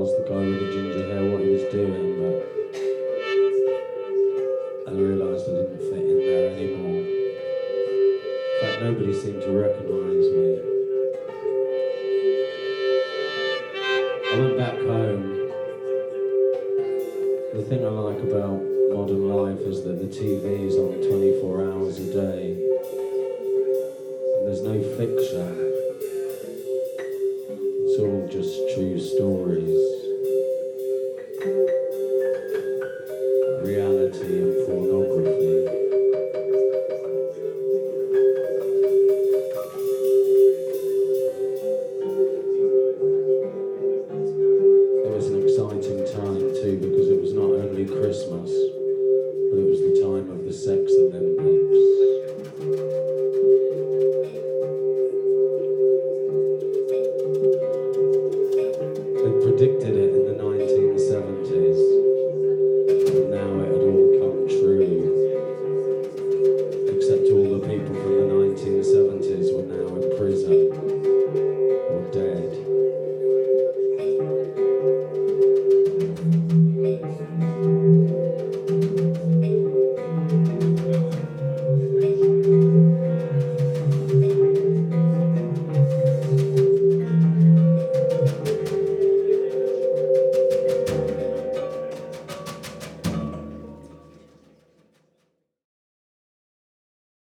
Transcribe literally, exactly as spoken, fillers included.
asked the guy with the ginger hair what he was doing, but I realised I didn't fit in there anymore. In fact, nobody seemed to recognise me. I went back home. The thing I like about modern life is that the T V's on twenty-four hours a day. And there's no fiction. It's all just true stories.